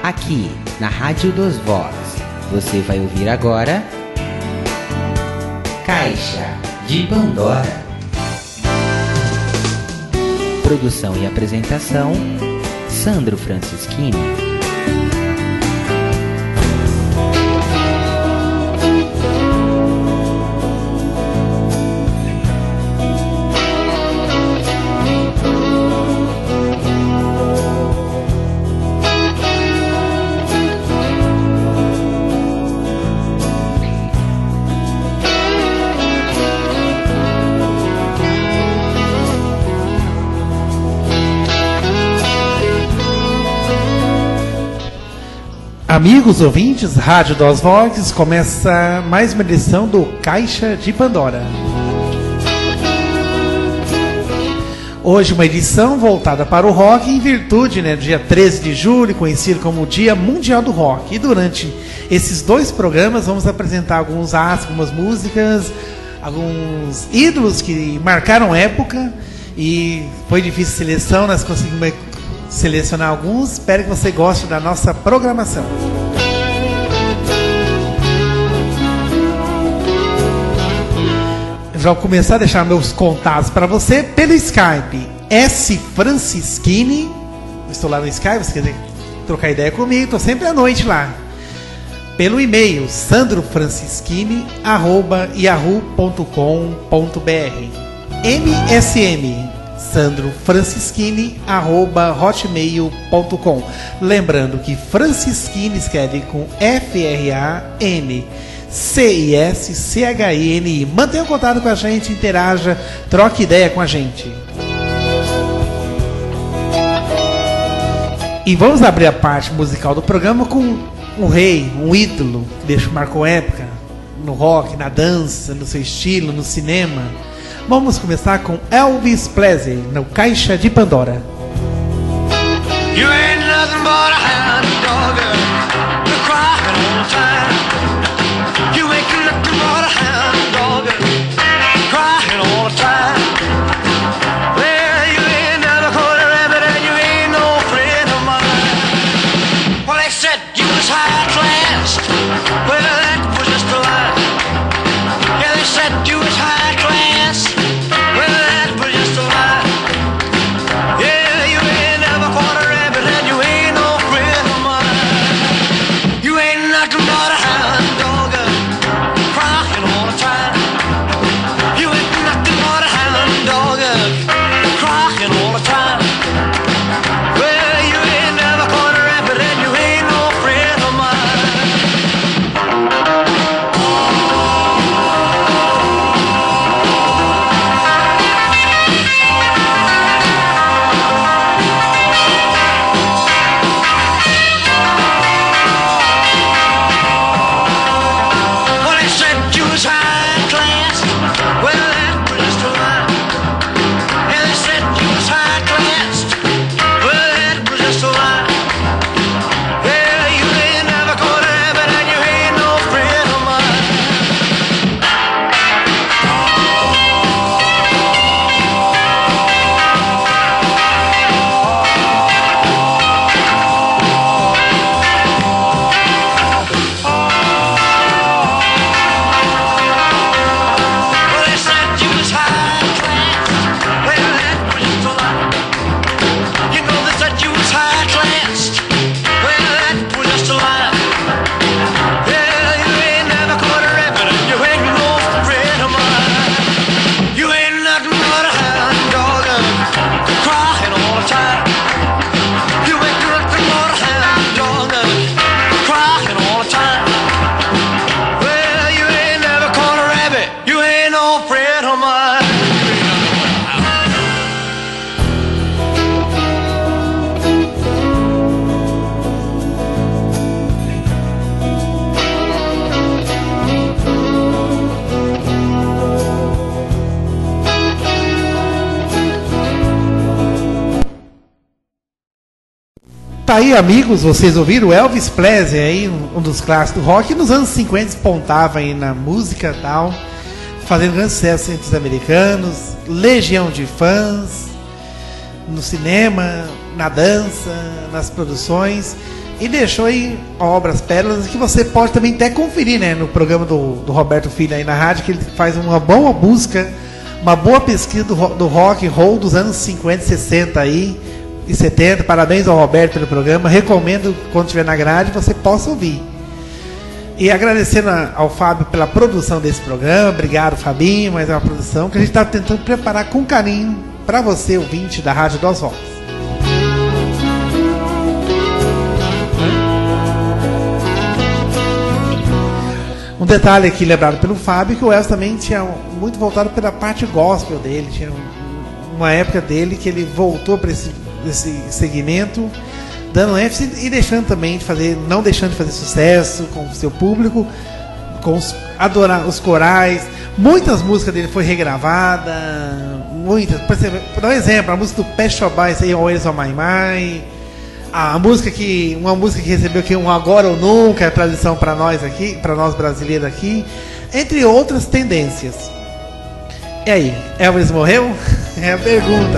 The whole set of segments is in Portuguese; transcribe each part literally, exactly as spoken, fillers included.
Aqui, na Rádio dos Vox, você vai ouvir agora Caixa de Pandora. Produção e apresentação, Sandro Francischini. Amigos ouvintes, Rádio dos Vox, começa mais uma edição do Caixa de Pandora. Hoje uma edição voltada para o rock em virtude, né, do dia treze de julho, conhecido como o Dia Mundial do Rock. E durante esses dois programas vamos apresentar alguns astros, algumas músicas, alguns ídolos que marcaram época. E foi difícil a seleção, nós conseguimos selecionar alguns. Espero que você goste da nossa programação. Já vou começar a deixar meus contatos para você pelo Skype. S Francischini. Estou lá no Skype, você quer trocar ideia comigo? Estou sempre à noite lá. Pelo e-mail sandro francischini arroba yahoo ponto com ponto br. M S M sandro francischini arroba hotmail ponto com. Lembrando que Francischini escreve com F R A N C I S C H I N I. Mantenha contato com a gente, interaja, troque ideia com a gente. E vamos abrir a parte musical do programa com um rei, um ídolo que deixou, marcou época no rock, na dança, no seu estilo, no cinema. Vamos começar com Elvis Presley, no Caixa de Pandora. You ain't nothing but a hound dog, you're crying all the time. You ain't nothing but a hound dog, crying all the time. Well, you ain't never caught a rabbit and you ain't no friend of mine. Well, they said you was high class, well, that was just a lie. Yeah, they said you was high class, well, that was just a lie. Yeah, you ain't never caught a rabbit and you ain't no friend of mine. You ain't nothing but a hound dog, crying all the time. You ain't nothing but a hound dog, crying all the time. Well, you ain't never caught a rabbit and you ain't no friend of mine. Well, they said you was high class, well, that was just a lie. Yeah, they said you was high class, well, that was just a lie. Yeah, you ain't never caught a rabbit and you ain't no friend of mine. Well, they said you was high class, well, that was just a lie. You know they said you was high class, well, that was just a lie. Yeah, you ain't never caught a rabbit and you ain't no friend of mine. You ain't nothing but a hound dog, crying all the time. You ain't nothing but a hound dog, crying all the time. Well, you ain't never caught a rabbit, you ain't no friend of mine. Tá aí, amigos, vocês ouviram Elvis Presley aí, um dos clássicos do rock. Nos anos cinquenta despontava aí na música e tal, fazendo grande sucesso entre os americanos, legião de fãs no cinema, na dança, nas produções. E deixou aí obras pérolas que você pode também até conferir, né, no programa do, do Roberto Filho aí na rádio, que ele faz uma boa busca, uma boa pesquisa do, do rock and roll dos anos cinquenta, sessenta aí, e setenta. Parabéns ao Roberto pelo programa. Recomendo, quando estiver na grade, você possa ouvir. E agradecendo a, ao Fábio pela produção desse programa. Obrigado, Fabinho, mas é uma produção que a gente está tentando preparar com carinho para você, ouvinte da Rádio das Vozes. Um detalhe aqui lembrado pelo Fábio, que o Elcio também tinha muito voltado pela parte gospel dele. Tinha uma época dele que ele voltou para esse, esse segmento, dando ênfase e deixando também de fazer, não deixando de fazer sucesso com o seu público, com os, adorar os corais. Muitas músicas dele foi regravada, muitas. Por dar um exemplo, a música do Pet Shop Boys, Always on My Mind. A música que, uma música que recebeu aqui um Agora ou Nunca, é tradição para nós aqui, para nós brasileiros aqui, entre outras tendências. E aí, Elvis morreu? É a pergunta.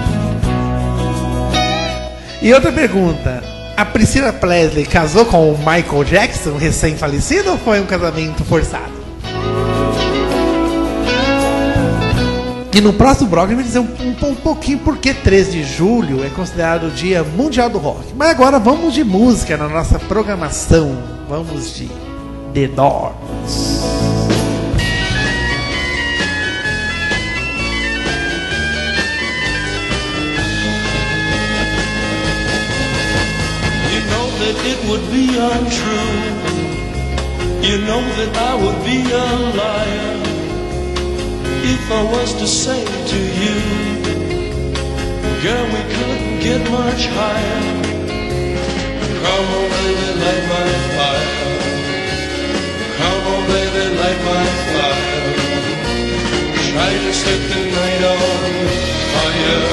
E outra pergunta, a Priscila Presley casou com o Michael Jackson, recém-falecido, ou foi um casamento forçado? E no próximo bloco a gente vai dizer um, um, um pouquinho por que três de julho é considerado o Dia Mundial do Rock. Mas agora vamos de música na nossa programação. Vamos de The Doors. You know that it would be untrue. You know that I would be a liar if I was to say to you, girl, we couldn't get much higher. Come on, baby, light my fire. Come on, baby, light my fire. Try to set the night on fire.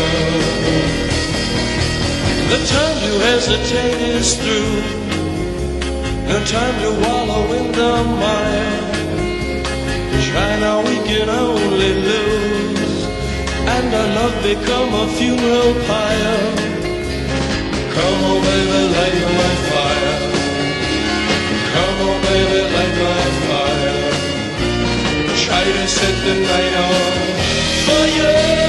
The time to hesitate is through. No time to wallow in the mire. Try now, we can only lose, and our love become a funeral pyre. Come on, baby, light my fire. Come on, baby, light my fire. Try to set the night on fire.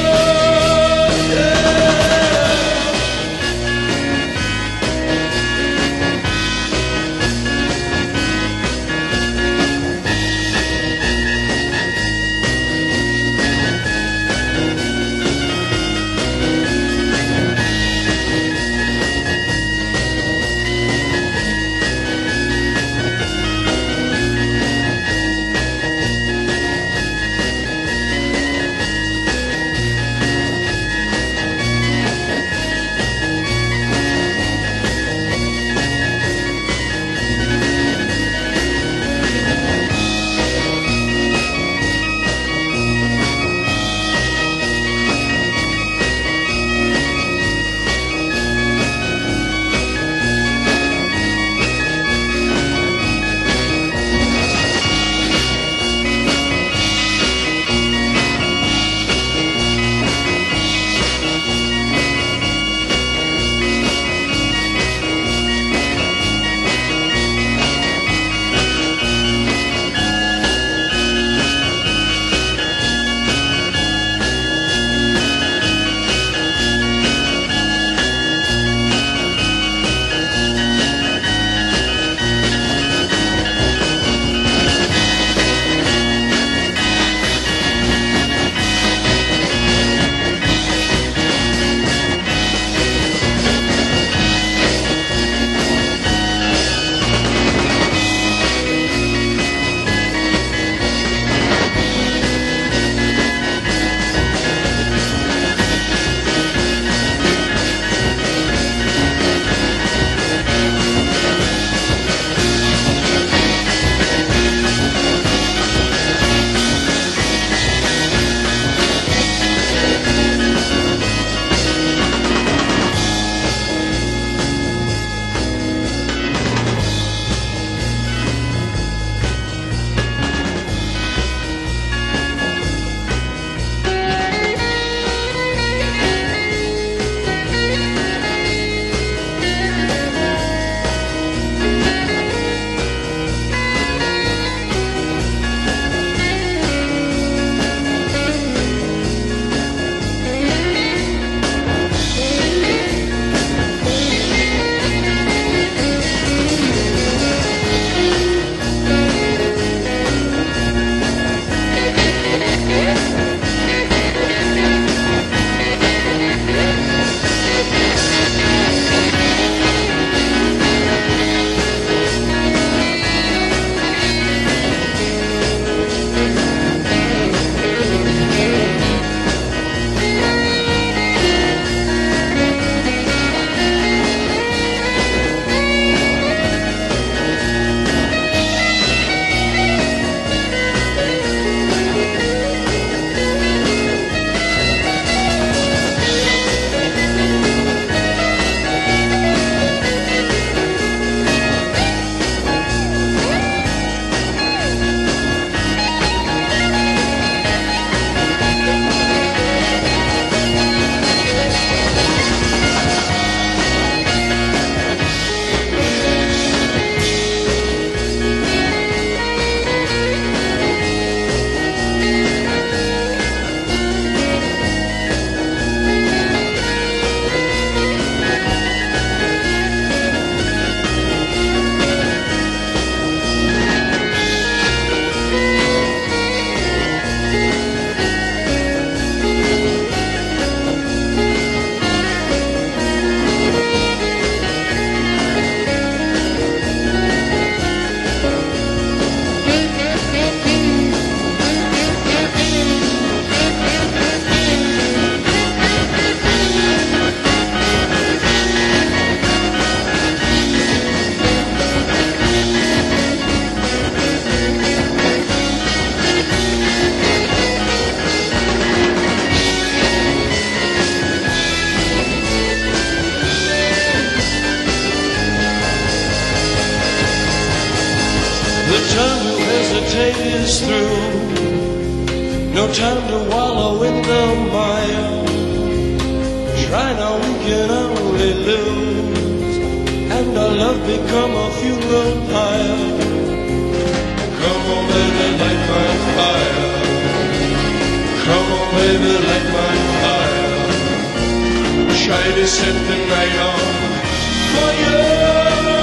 is through. No time to wallow in the mire. Try now, we can only lose, and our love become a funeral pyre. Come on, baby, light my fire. Come on, baby, light my fire. Try to set the night on fire.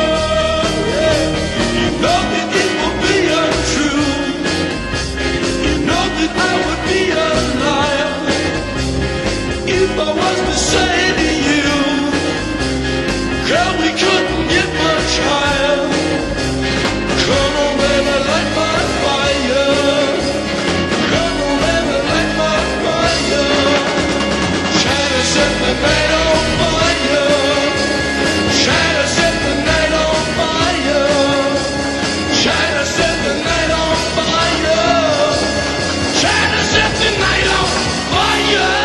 You know that it will be untrue. You know that I would be a liar if I was to say to you, girl, we couldn't get much higher. Come on, baby, light my fire. Come on, baby, light my fire. Try to set the night on fire. Try to set the night on fire. Try to set the night on fire. Try to set the night on fire.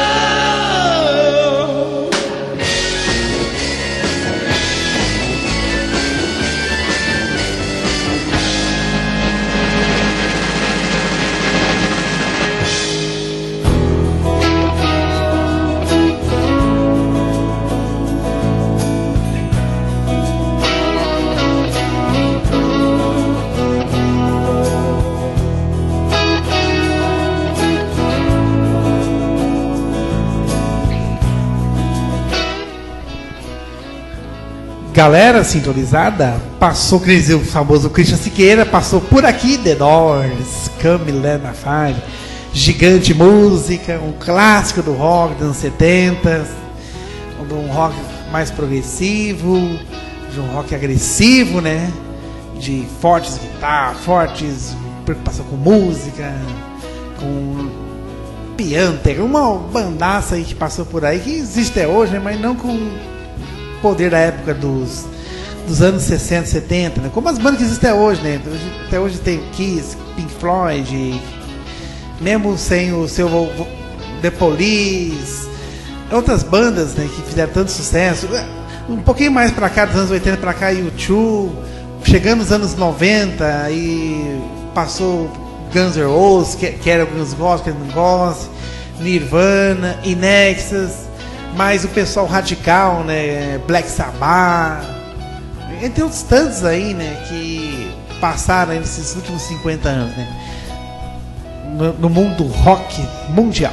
Galera sintonizada, passou o famoso Christian Siqueira, passou por aqui The Doors, Come Let Me Fire, gigante música, um clássico do rock dos anos setenta, de um rock mais progressivo, de um rock agressivo, né? De fortes guitarras, fortes preocupação com música, com piano, uma bandaça aí que passou por aí, que existe até hoje, né? Mas não com poder da época dos, dos anos sessenta, setenta, né? Como as bandas que existem até hoje, né? Até hoje tem Kiss, Pink Floyd, mesmo sem o seu The Police, outras bandas, né, que fizeram tanto sucesso. Um pouquinho mais pra cá, dos anos oitenta pra cá, U dois, chegando nos anos noventa, aí passou Guns N' Roses, que, que era alguns gostam, que não gostam, Nirvana, Inexus, mas o pessoal radical, né, Black Sabbath, entre outros tantos aí, né, que passaram aí nesses últimos cinquenta anos, né, no, no mundo rock mundial.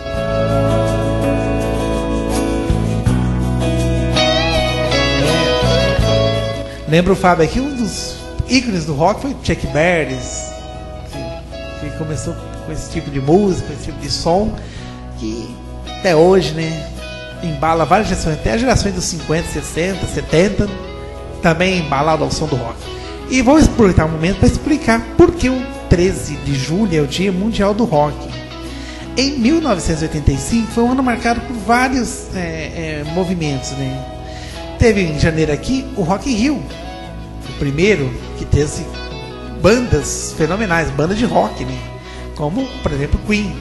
Lembra o Fábio aqui, um dos ícones do rock foi Chuck Berry, que, que começou com esse tipo de música, com esse tipo de som, que até hoje, né, embala várias gerações, até as gerações dos cinquenta, sessenta, setenta, também embalado ao som do rock. E vou aproveitar um momento para explicar por que o treze de julho é o Dia Mundial do Rock. Em mil novecentos e oitenta e cinco foi um ano marcado por vários é, é, movimentos, né? Teve em janeiro aqui o Rock in Rio, o primeiro que teve bandas fenomenais, bandas de rock, né? Como, por exemplo, Queen,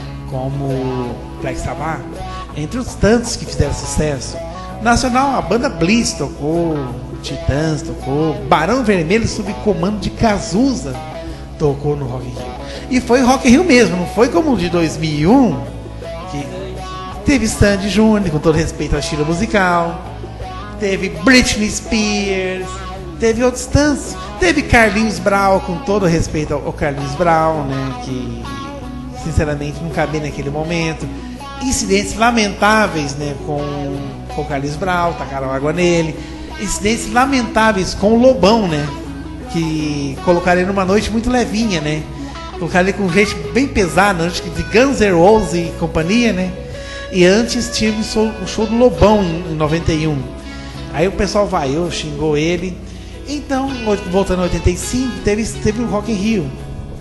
como Black Sabbath, entre os tantos que fizeram sucesso. Nacional, a banda Bliss tocou, Titãs tocou, Barão Vermelho sob comando de Cazuza tocou no Rock in Rio. E foi Rock in Rio mesmo, não foi como o de dois mil e um, que teve Sandy Júnior, com todo respeito ao estilo musical, teve Britney Spears, teve outros tantos, teve Carlinhos Brown, com todo respeito ao Carlinhos Brown, né, que sinceramente não cabia naquele momento. Incidentes lamentáveis, né, com, com o Carlinhos Brown, tacaram água nele. Incidentes lamentáveis com o Lobão, né, que colocaram ele numa noite muito levinha, né, colocaram ele com um jeito bem pesado, antes de Guns N' Roses e companhia, né. E antes tive o show, o show do Lobão em, em noventa e um. Aí o pessoal vaiou, xingou ele. Então, voltando em oitenta e cinco, teve, teve o Rock in Rio.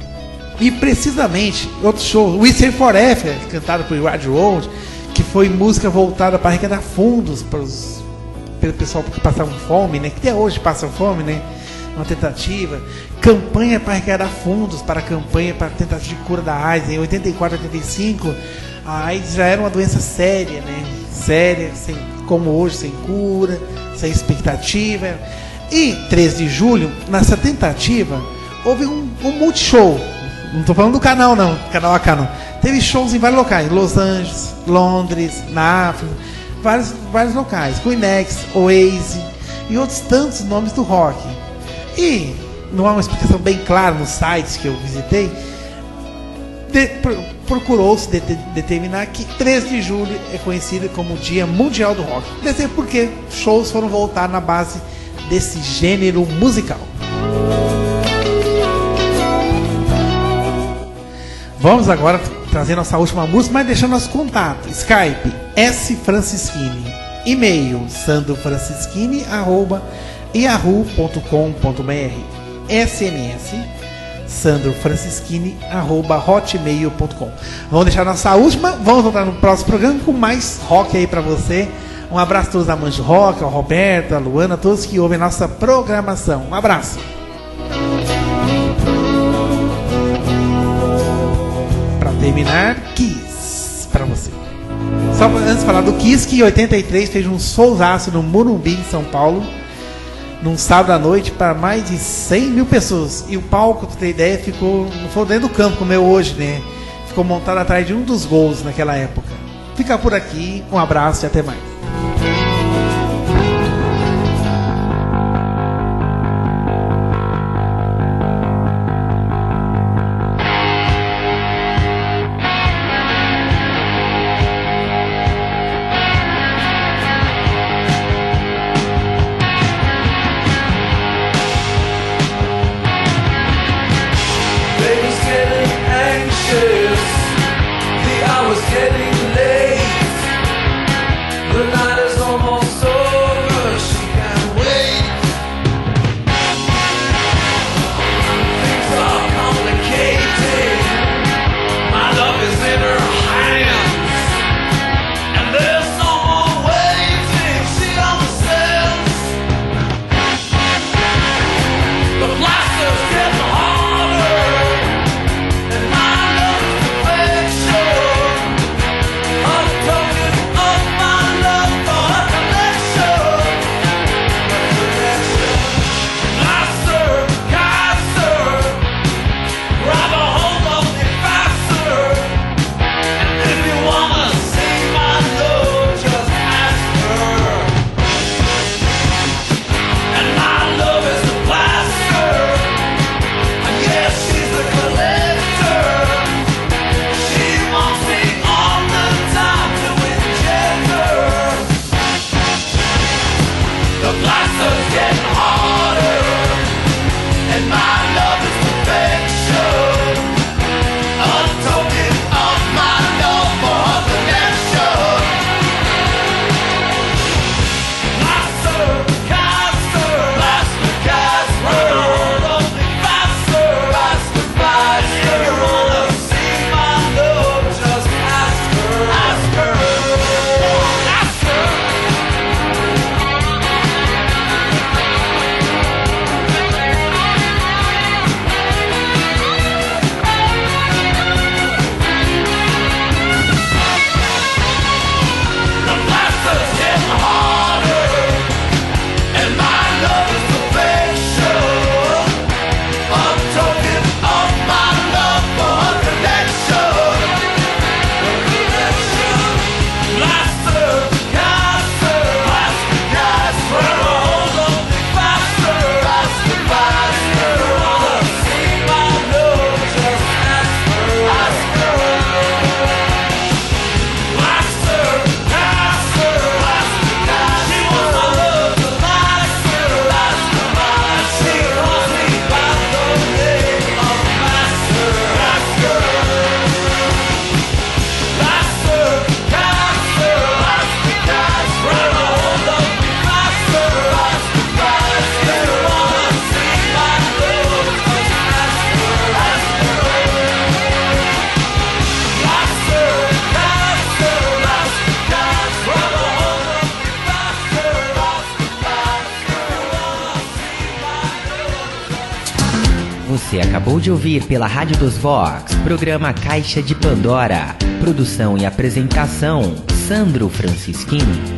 E precisamente, outro show, We Say Forever, cantado por Roger Waters, que foi música voltada para arrecadar fundos para os, pelo pessoal que passavam fome, né? Que até hoje passam fome, né? Uma tentativa. Campanha para arrecadar fundos para a campanha para a tentativa de cura da AIDS. Em oitenta e quatro, oitenta e cinco, a AIDS já era uma doença séria, né? Séria, sem, como hoje, sem cura, sem expectativa. E treze de julho, nessa tentativa, houve um, um multishow, Não tô falando do canal, não. Canal A K não. Teve shows em vários locais. Los Angeles, Londres, na África. Vários, vários locais. Queen X, Oasis e outros tantos nomes do rock. E não há uma explicação bem clara nos sites que eu visitei. De, procurou-se de, de, determinar que três de julho é conhecido como o Dia Mundial do Rock. Deve ser porque shows foram voltar na base desse gênero musical. Vamos agora trazer nossa última música, mas deixando nosso contato. Skype, S Francischini. E-mail, sandrofrancischini arroba yahoo ponto com ponto br. S M S, sandrofrancischini arroba hotmail ponto com. Vamos deixar nossa última. Vamos voltar no próximo programa com mais rock aí pra você. Um abraço a todos da Manjo Rock, ao Roberto, a Luana, a todos que ouvem nossa programação. Um abraço. Para terminar, Kiss para você. Só antes de falar do Kiss, que em oitenta e três fez um showzaço no Morumbi, em São Paulo, num sábado à noite, para mais de cem mil pessoas. E o palco, pra ter ideia, ficou, não foi dentro do campo como é hoje, né? Ficou montado atrás de um dos gols naquela época. Fica por aqui, um abraço e até mais. Você acabou de ouvir pela Rádio dos Vox, programa Caixa de Pandora. Produção e apresentação, Sandro Francischini.